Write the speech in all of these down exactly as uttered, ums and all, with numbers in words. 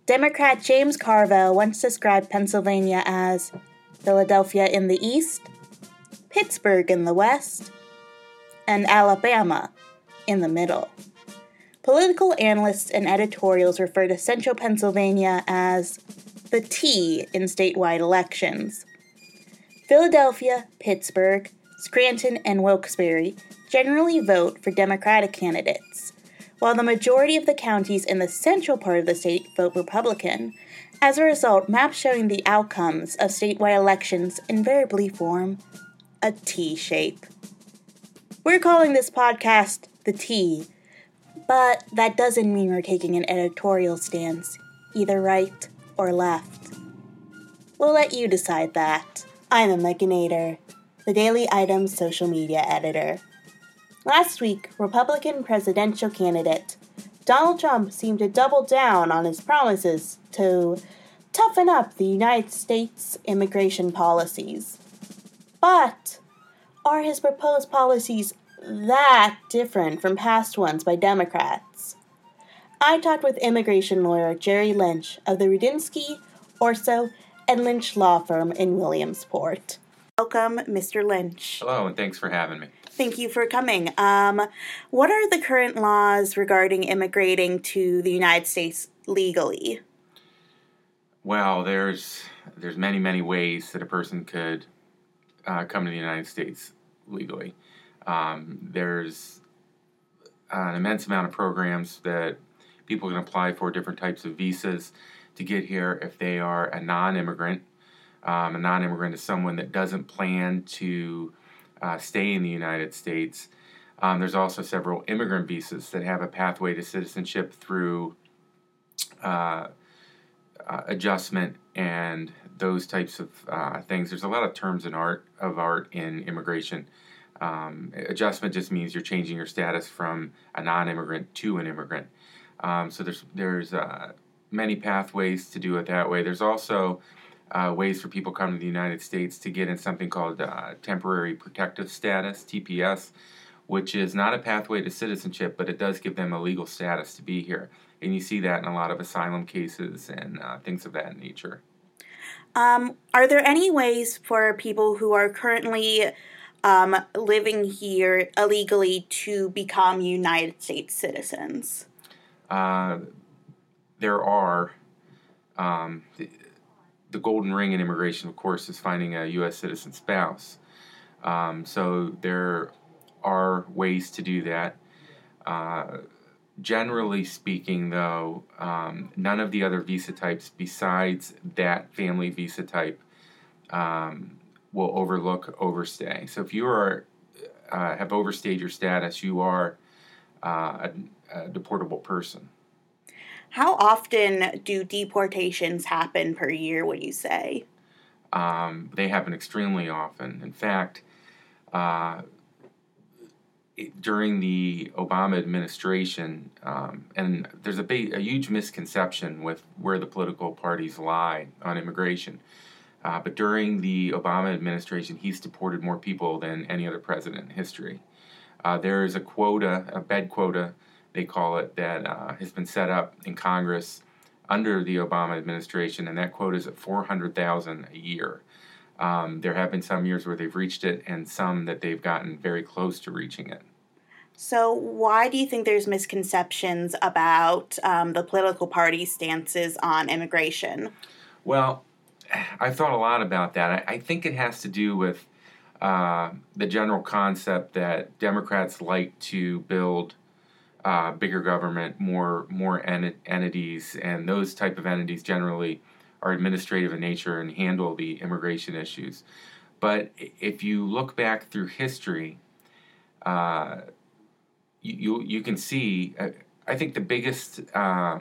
Democrat James Carville once described Pennsylvania as Philadelphia in the east, Pittsburgh in the west, and Alabama in the middle. Political analysts and editorials refer to central Pennsylvania as the T in statewide elections. Philadelphia, Pittsburgh, Scranton, and Wilkes-Barre generally vote for Democratic candidates, while the majority of the counties in the central part of the state vote Republican. As a result, maps showing the outcomes of statewide elections invariably form a T shape. We're calling this podcast The T, but that doesn't mean we're taking an editorial stance, either right or left. We'll let you decide that. I'm Emma Nader, the Daily Item's social media editor. Last week, Republican presidential candidate Donald Trump seemed to double down on his promises to toughen up the United States immigration policies. But are his proposed policies that different from past ones by Democrats? I talked with immigration lawyer Jerry Lynch of the Rudinsky, Orso, and Lynch law firm in Williamsport. Welcome, Mister Lynch. Hello, and thanks for having me. Thank you for coming. Um, what are the current laws regarding immigrating to the United States legally? Well, there's there's many, many ways that a person could uh, come to the United States legally. Um, there's an immense amount of programs that people can apply for, different types of visas to get here if they are a non-immigrant. Um, a non-immigrant is someone that doesn't plan to uh, stay in the United States. Um, there's also several immigrant visas that have a pathway to citizenship through uh, uh, adjustment and those types of uh, things. There's a lot of terms in art of art in immigration. Um, adjustment just means you're changing your status from a non-immigrant to an immigrant. Um, so there's there's uh, many pathways to do it that way. There's also uh, ways for people coming to the United States to get in something called uh, temporary protective status, T P S, which is not a pathway to citizenship, but it does give them a legal status to be here. And you see that in a lot of asylum cases and uh, things of that nature. Um, are there any ways for people who are currently um, living here illegally to become United States citizens? Uh, there are. Um, the, the golden ring in immigration, of course, is finding a U S citizen spouse. Um, so there are ways to do that. Uh, generally speaking, though, um, none of the other visa types besides that family visa type um, will overlook overstay. So if you are uh, have overstayed your status, you are uh, a, a deportable person. How often do deportations happen per year, would you say? Um, they happen extremely often. In fact, uh, it, during the Obama administration, um, and there's a, big, a huge misconception with where the political parties lie on immigration, uh, but during the Obama administration, he's deported more people than any other president in history. Uh, there is a quota, a bed quota, they call it, that uh, has been set up in Congress under the Obama administration, and that quota is at four hundred thousand a year. Um, there have been some years where they've reached it and some that they've gotten very close to reaching it. So why do you think there's misconceptions about um, the political party stances on immigration? Well, I've thought a lot about that. I, I think it has to do with uh, the general concept that Democrats like to build Uh, bigger government, more more ent- entities, and those type of entities generally are administrative in nature and handle the immigration issues. But if you look back through history, uh, you, you you can see. Uh, I think the biggest uh,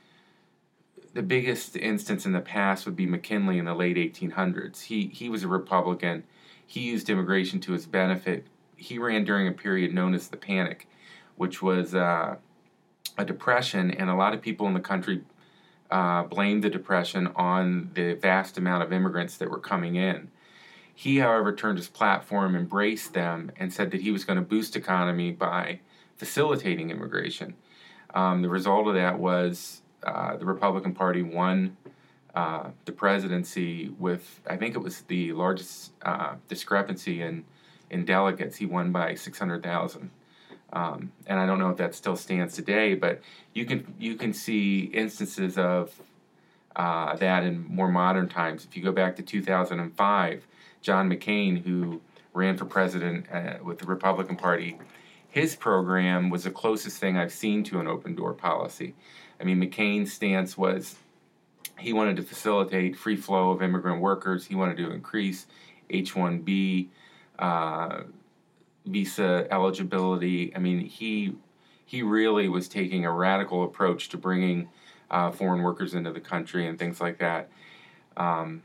the biggest instance in the past would be McKinley in the late eighteen hundreds. He he was a Republican. He used immigration to his benefit. He ran during a period known as the Panic, which was uh, a depression, and a lot of people in the country uh, blamed the depression on the vast amount of immigrants that were coming in. He, however, turned his platform, embraced them, and said that he was going to boost economy by facilitating immigration. Um, the result of that was uh, the Republican Party won uh, the presidency with, I think it was the largest uh, discrepancy in, in delegates. He won by six hundred thousand. Um, and I don't know if that still stands today, but you can you can see instances of uh, that in more modern times. If you go back to two thousand five, John McCain, who ran for president uh, with the Republican Party, his program was the closest thing I've seen to an open door policy. I mean, McCain's stance was he wanted to facilitate free flow of immigrant workers. He wanted to increase H one B uh, visa eligibility. I mean, he he really was taking a radical approach to bringing uh, foreign workers into the country and things like that. Um,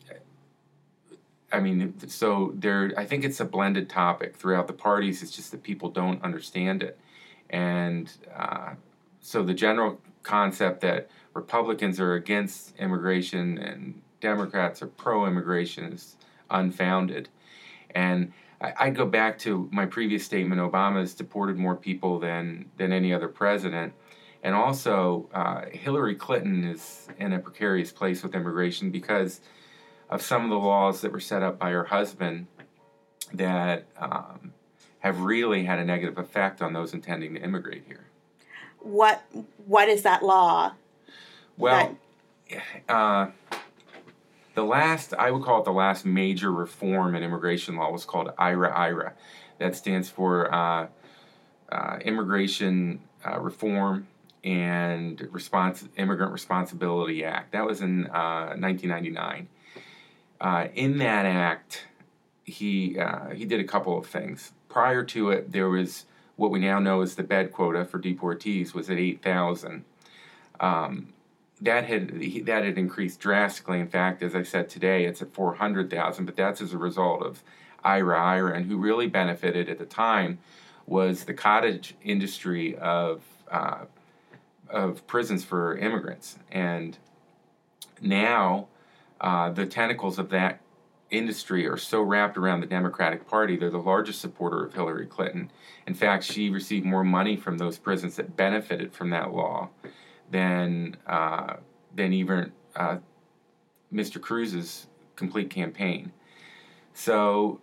I mean, so there. I think it's a blended topic throughout the parties. It's just that people don't understand it, and uh, so the general concept that Republicans are against immigration and Democrats are pro-immigration is unfounded. And I, I go back to my previous statement: Obama has deported more people than than any other president, and also uh, Hillary Clinton is in a precarious place with immigration because of some of the laws that were set up by her husband that um, have really had a negative effect on those intending to immigrate here. What What is that law? Well, that... uh, the last, I would call it the last major reform in immigration law was called IRA-IRA. That stands for uh, uh, Immigration uh, Reform and Respons- Immigrant Responsibility Act. That was in uh, nineteen ninety-nine. Uh, in that act, he uh, he did a couple of things. Prior to it, there was what we now know as the bed quota for deportees was at eight thousand. Um, that had that had increased drastically. In fact, as I said today, it's at four hundred thousand. But that's as a result of IRA-IRA, and who really benefited at the time was the cottage industry of uh, of prisons for immigrants. And now Uh, the tentacles of that industry are so wrapped around the Democratic Party. They're the largest supporter of Hillary Clinton. In fact, she received more money from those prisons that benefited from that law than uh, than even uh, Mister Cruz's complete campaign. So,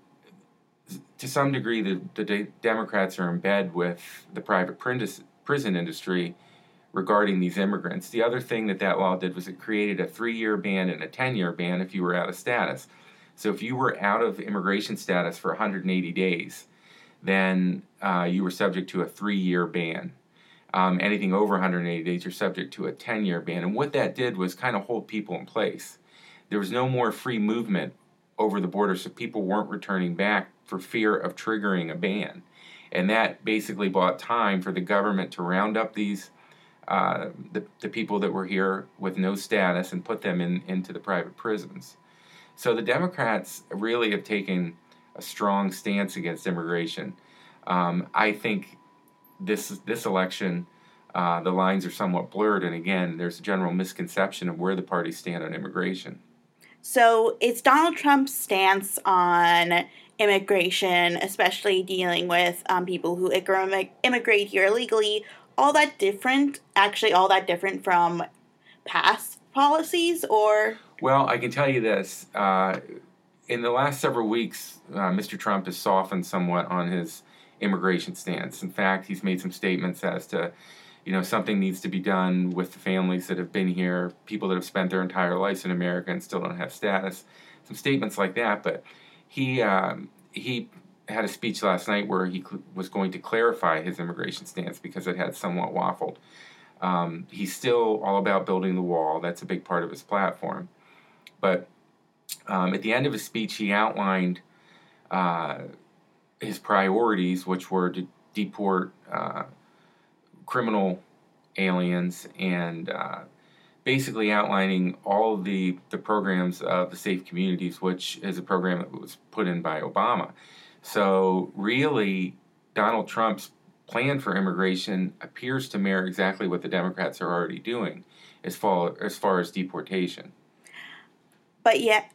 to some degree, the, the de- Democrats are in bed with the private prison industry regarding these immigrants. The other thing that that law did was it created a three-year ban and a ten-year ban if you were out of status. So if you were out of immigration status for one hundred eighty days, then uh, you were subject to a three-year ban. Um, anything over one hundred eighty days, you're subject to a ten-year ban. And what that did was kind of hold people in place. There was no more free movement over the border, so people weren't returning back for fear of triggering a ban. And that basically bought time for the government to round up these Uh, the, the people that were here with no status and put them in into the private prisons. So the Democrats really have taken a strong stance against immigration. Um, I think this this election, uh, the lines are somewhat blurred, and again, there's a general misconception of where the parties stand on immigration. So is Donald Trump's stance on immigration, especially dealing with um, people who immigrate here illegally, all that different, actually all that different from past policies, or? Well, I can tell you this. Uh, in the last several weeks, uh, Mister Trump has softened somewhat on his immigration stance. In fact, he's made some statements as to, you know, something needs to be done with the families that have been here, people that have spent their entire lives in America and still don't have status. Some statements like that, but he um, he had a speech last night where he cl- was going to clarify his immigration stance because it had somewhat waffled. Um, he's still all about building the wall. That's a big part of his platform. But um, at the end of his speech, he outlined uh, his priorities, which were to deport uh, criminal aliens and uh, basically outlining all of the, the programs of the Safe Communities, which is a program that was put in by Obama. So really, Donald Trump's plan for immigration appears to mirror exactly what the Democrats are already doing as far as, far as deportation. But yet,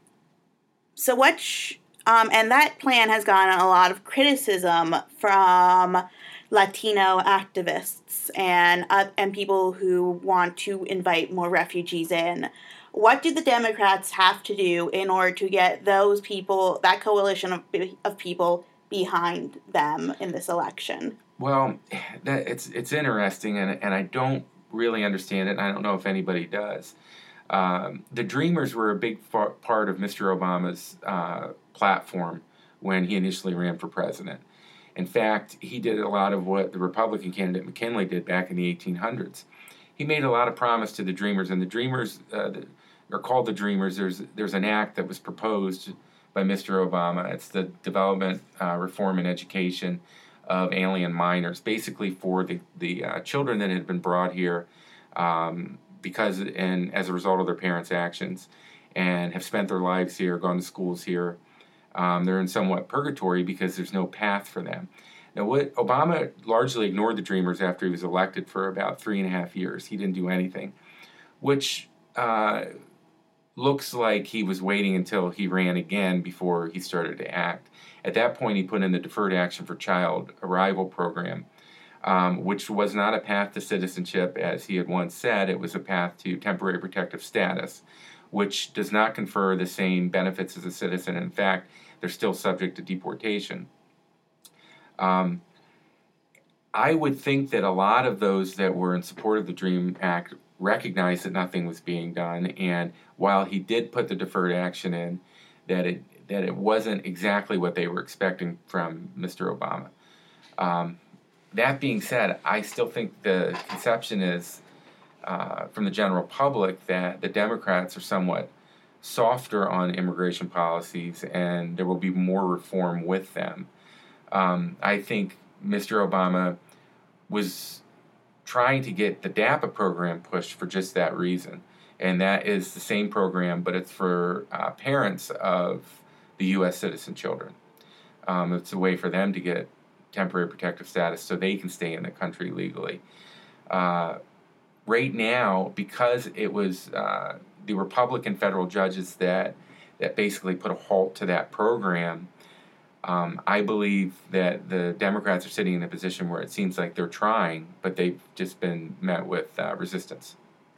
so what, sh- um, and that plan has gotten a lot of criticism from Latino activists and uh, and people who want to invite more refugees in. What do the Democrats have to do in order to get those people, that coalition of of people, behind them in this election? Well, that, it's it's interesting, and and I don't really understand it, and I don't know if anybody does. Um, the Dreamers were a big far, part of Mister Obama's uh, platform when he initially ran for president. In fact, he did a lot of what the Republican candidate McKinley did back in the eighteen hundreds. He made a lot of promise to the Dreamers, and the Dreamers uh, are called the Dreamers. There's there's an act that was proposed by Mister Obama. It's the Development, uh, Reform, and Education of Alien Minors, basically for the the uh, children that had been brought here um, because and as a result of their parents' actions, and have spent their lives here, gone to schools here. Um, they're in somewhat purgatory because there's no path for them. Now, what Obama largely ignored the Dreamers after he was elected for about three and a half years. He didn't do anything, which uh, looks like he was waiting until he ran again before he started to act. At that point, he put in the Deferred Action for Child Arrival program, um, which was not a path to citizenship, as he had once said. It was a path to temporary protective status, which does not confer the same benefits as a citizen. In fact, they're still subject to deportation. Um, I would think that a lot of those that were in support of the DREAM Act recognized that nothing was being done, and while he did put the deferred action in, that it that it wasn't exactly what they were expecting from Mister Obama. Um, that being said, I still think the conception is uh, from the general public that the Democrats are somewhat softer on immigration policies, and there will be more reform with them. Um, I think Mister Obama was trying to get the DAPA program pushed for just that reason. And that is the same program, but it's for uh, parents of the U S citizen children. Um, it's a way for them to get temporary protective status so they can stay in the country legally. Uh, right now, because it was uh, the Republican federal judges that, that basically put a halt to that program, Um, I believe that the Democrats are sitting in a position where it seems like they're trying, but they've just been met with uh, resistance.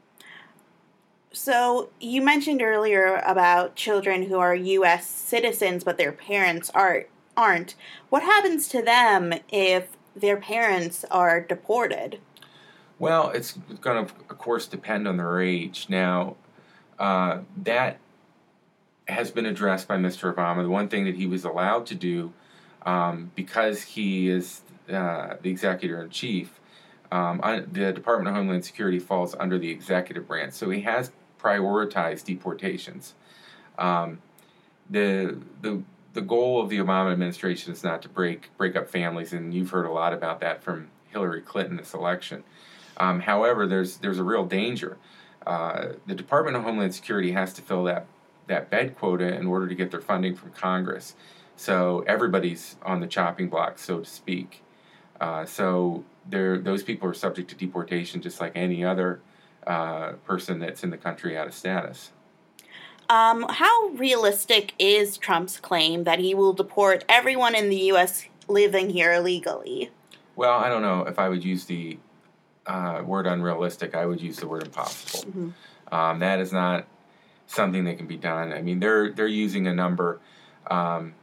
So you mentioned earlier about children who are U S citizens, but their parents are, aren't. What happens to them if their parents are deported? Well, it's going to, of course, depend on their age. Now, uh, that has been addressed by Mister Obama. The one thing that he was allowed to do, um, because he is uh, the executor-in-chief, um, the Department of Homeland Security falls under the executive branch, so he has prioritized deportations. Um, the the the goal of the Obama administration is not to break break up families, and you've heard a lot about that from Hillary Clinton this election. Um, however, there's there's a real danger. Uh, the Department of Homeland Security has to fill that that bed quota in order to get their funding from Congress. So everybody's on the chopping block, so to speak. Uh, so those people are subject to deportation just like any other uh, person that's in the country out of status. Um, how realistic is Trump's claim that he will deport everyone in the U S living here illegally? Well, I don't know if I would use the uh, word unrealistic. I would use the word impossible. Mm-hmm. Um, that is not something that can be done. I mean, they're they're using a number, um,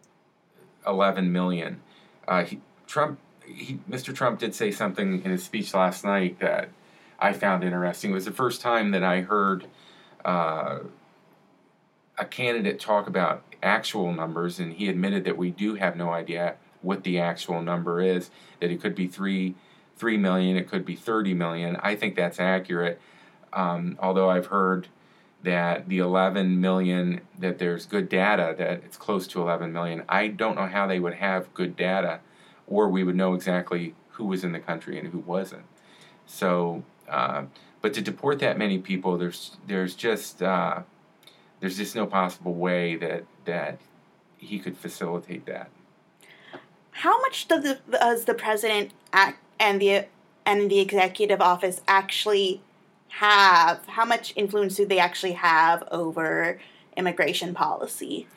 eleven million. Uh, he, Trump, he, Mister Trump did say something in his speech last night that I found interesting. It was the first time that I heard uh, a candidate talk about actual numbers, and he admitted that we do have no idea what the actual number is. That it could be three three million, it could be thirty million. I think that's accurate. Um, although I've heard that the eleven million, that there's good data, that it's close to eleven million. I don't know how they would have good data, or we would know exactly who was in the country and who wasn't. So, uh, but to deport that many people, there's there's just uh, there's just no possible way that that he could facilitate that. How much does the, does the president act and the and the executive office actually have? How much influence do they actually have over immigration policy?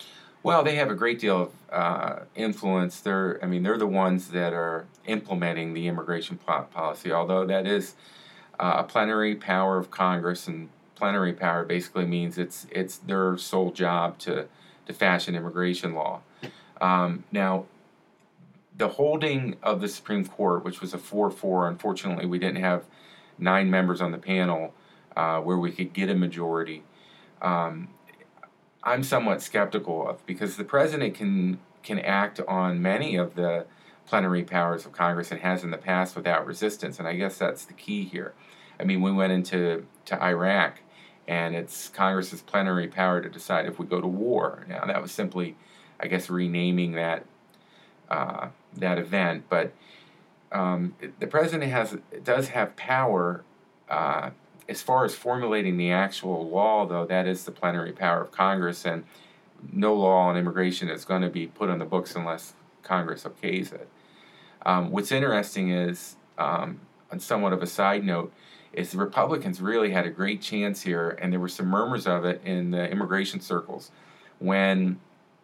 Well, they have a great deal of uh, influence. They're, I mean, they're the ones that are implementing the immigration po- policy, although that is uh, a plenary power of Congress, and plenary power basically means it's it's their sole job to, to fashion immigration law. Um, now, the holding of the Supreme Court, which was a four four, unfortunately, we didn't have nine members on the panel uh, where we could get a majority. Um, I'm somewhat skeptical of, because the president can can act on many of the plenary powers of Congress and has in the past without resistance, and I guess that's the key here. I mean, we went into to Iraq, and it's Congress's plenary power to decide if we go to war. Now, that was simply, I guess, renaming that uh, that event, but um, the president has does have power. Uh, As far as formulating the actual law, though, that is the plenary power of Congress, and no law on immigration is going to be put on the books unless Congress okays it. Um, what's interesting is, um, on somewhat of a side note, is the Republicans really had a great chance here, and there were some murmurs of it in the immigration circles, when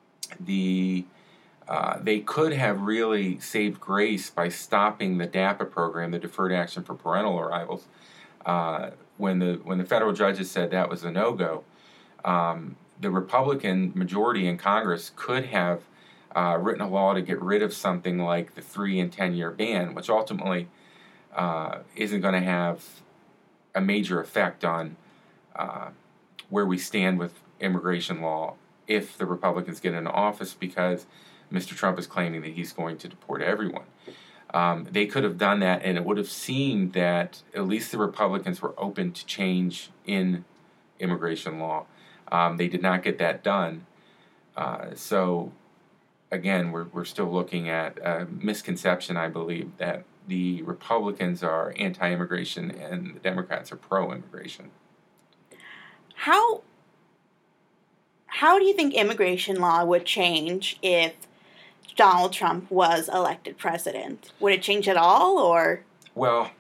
the uh, they could have really saved grace by stopping the DAPA program, the Deferred Action for Parental Arrivals. Uh, when the when the federal judges said that was a no-go, um, the Republican majority in Congress could have uh, written a law to get rid of something like the three and ten-year ban, which ultimately uh, isn't going to have a major effect on uh, where we stand with immigration law if the Republicans get into office, because Mister Trump is claiming that he's going to deport everyone. Um, they could have done that, and it would have seemed that at least the Republicans were open to change in immigration law. Um, they did not get that done. Uh, so, again, we're we're still looking at a misconception, I believe, that the Republicans are anti-immigration and the Democrats are pro-immigration. How how do you think immigration law would change if Donald Trump was elected president? Would it change at all, or? Well,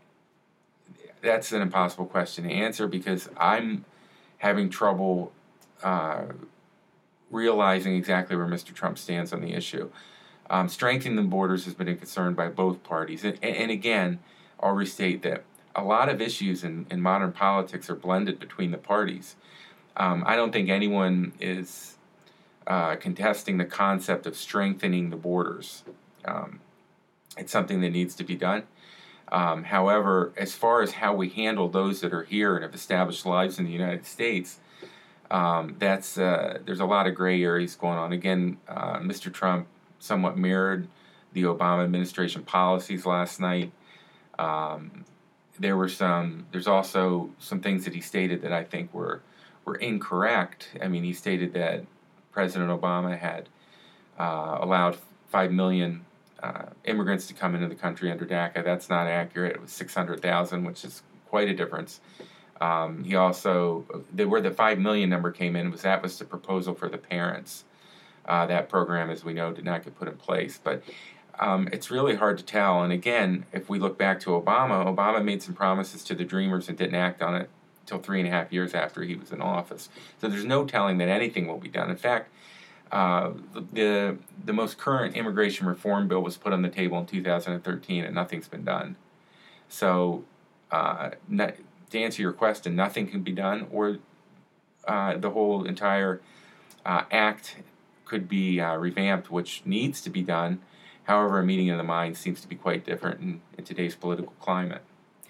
that's an impossible question to answer, because I'm having trouble uh, realizing exactly where Mister Trump stands on the issue. Um, strengthening the borders has been a concern by both parties. And, and again, I'll restate that a lot of issues in, in modern politics are blended between the parties. Um, I don't think anyone is Uh, contesting the concept of strengthening the borders. Um, it's something that needs to be done. Um, however, as far as how we handle those that are here and have established lives in the United States, um, that's uh, there's a lot of gray areas going on. Again, uh, Mister Trump somewhat mirrored the Obama administration policies last night. Um, there were some. There's also some things that he stated that I think were were incorrect. I mean, he stated that President Obama had uh, allowed five million uh, immigrants to come into the country under DACA. That's not accurate. It was six hundred thousand, which is quite a difference. Um, he also, the, where the five million number came in, was that was the proposal for the parents. Uh, that program, as we know, did not get put in place. But um, it's really hard to tell. And again, if we look back to Obama, Obama made some promises to the Dreamers and didn't act on it until three and a half years after he was in office. So there's no telling that anything will be done. In fact, uh, the the most current immigration reform bill was put on the table in two thousand thirteen, and nothing's been done. So uh, not, to answer your question, nothing can be done, or uh, the whole entire uh, act could be uh, revamped, which needs to be done. However, a meeting of the minds seems to be quite different in, in today's political climate.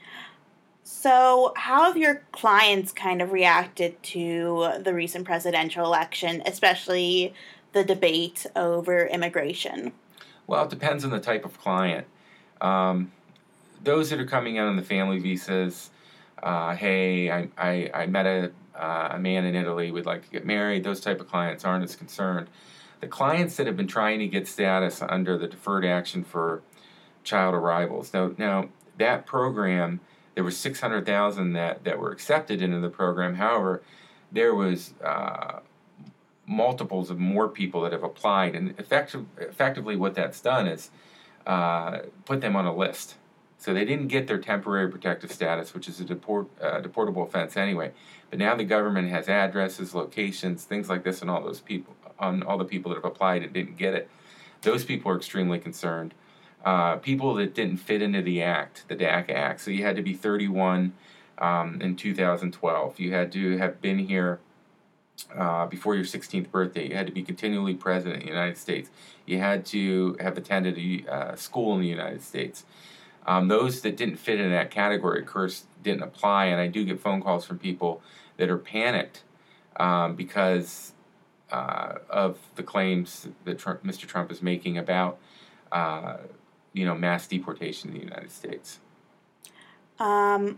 So, how have your clients kind of reacted to the recent presidential election, especially the debate over immigration? Well, it depends on the type of client. Um, those that are coming in on the family visas, uh, hey, I, I, I met a, uh, a man in Italy, we'd like to get married, those type of clients aren't as concerned. The clients that have been trying to get status under the Deferred Action for Child Arrivals, now, now that program, there were six hundred thousand that, that were accepted into the program. However, there was uh, multiples of more people that have applied. And effective, effectively what that's done is uh, put them on a list. So they didn't get their temporary protective status, which is a deport, uh, deportable offense anyway. But now the government has addresses, locations, things like this on all those people, on all the people that have applied and didn't get it. Those people are extremely concerned. Uh, people that didn't fit into the act, the DACA Act. So you had to be thirty-one um, in two thousand twelve. You had to have been here uh, before your sixteenth birthday. You had to be continually present in the United States. You had to have attended a uh, school in the United States. Um, those that didn't fit in that category, of course, didn't apply, and I do get phone calls from people that are panicked um, because uh, of the claims that Trump, Mister Trump is making about, uh, you know, mass deportation in the United States. Um,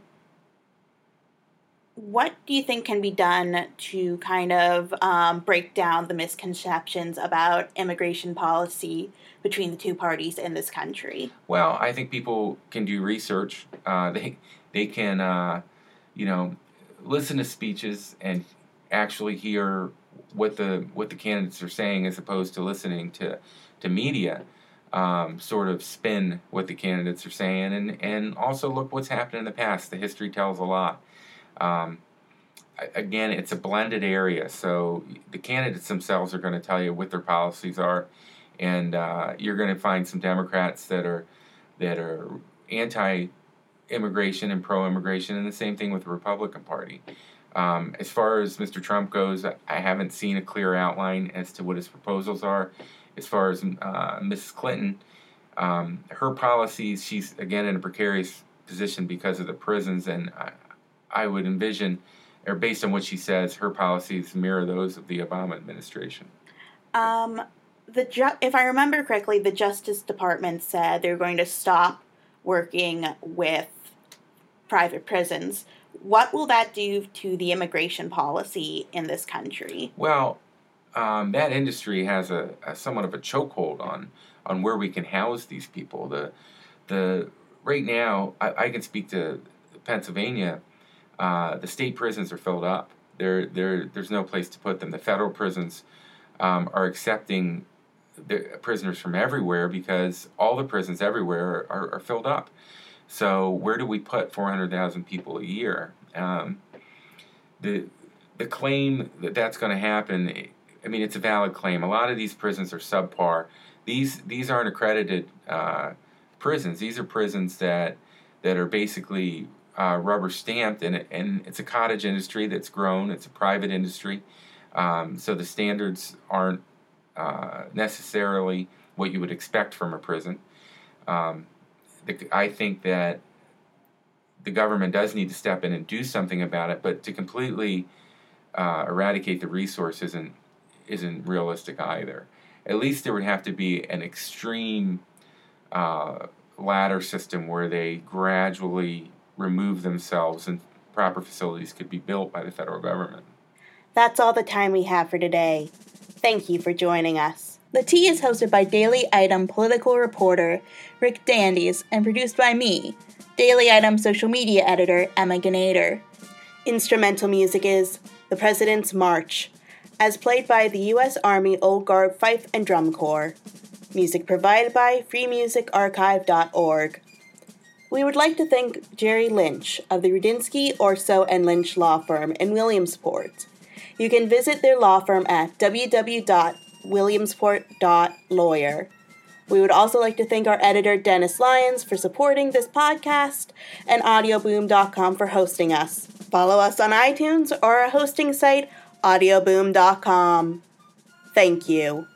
what do you think can be done to kind of um, break down the misconceptions about immigration policy between the two parties in this country? Well, I think people can do research. Uh, they they can, uh, you know, listen to speeches and actually hear what the what the candidates are saying, as opposed to listening to to media um, sort of spin what the candidates are saying, and and also look what's happened in the past. The history tells a lot. Um, again, it's a blended area, so the candidates themselves are going to tell you what their policies are. And uh, you're going to find some Democrats that are that are anti-immigration and pro-immigration, and the same thing with the Republican Party. Um, as far as Mister Trump goes, I haven't seen a clear outline as to what his proposals are. As far as uh, Missus Clinton, um, her policies, she's again in a precarious position because of the prisons, and I, I would envision, or based on what she says, her policies mirror those of the Obama administration. Um. The ju- if I remember correctly, the Justice Department said they're going to stop working with private prisons. What will that do to the immigration policy in this country? Well, um, that industry has a, a somewhat of a chokehold on on where we can house these people. The the right now, I, I can speak to Pennsylvania. Uh, the state prisons are filled up. There there there's no place to put them. The federal prisons um, are accepting the prisoners from everywhere because all the prisons everywhere are, are filled up. So where do we put four hundred thousand people a year? Um, the the claim that that's going to happen, I mean, it's a valid claim. A lot of these prisons are subpar. These these aren't accredited uh, prisons. These are prisons that that are basically uh, rubber stamped, and and it's a cottage industry that's grown. It's a private industry, um, so the standards aren't Uh, necessarily what you would expect from a prison. Um, the, I think that the government does need to step in and do something about it, but to completely uh, eradicate the resource isn't, isn't realistic either. At least there would have to be an extreme uh, ladder system where they gradually remove themselves and proper facilities could be built by the federal government. That's all the time we have for today. Thank you for joining us. The Tea is hosted by Daily Item political reporter Rick Dandies and produced by me, Daily Item social media editor Emma Ganader. Instrumental music is The President's March, as played by the U S Army Old Guard Fife and Drum Corps. Music provided by free music archive dot org. We would like to thank Jerry Lynch of the Rudinsky, Orso, and Lynch law firm in Williamsport. You can visit their law firm at w w w dot williamsport dot lawyer. We would also like to thank our editor, Dennis Lyons, for supporting this podcast, and audio boom dot com for hosting us. Follow us on iTunes or our hosting site, audio boom dot com. Thank you.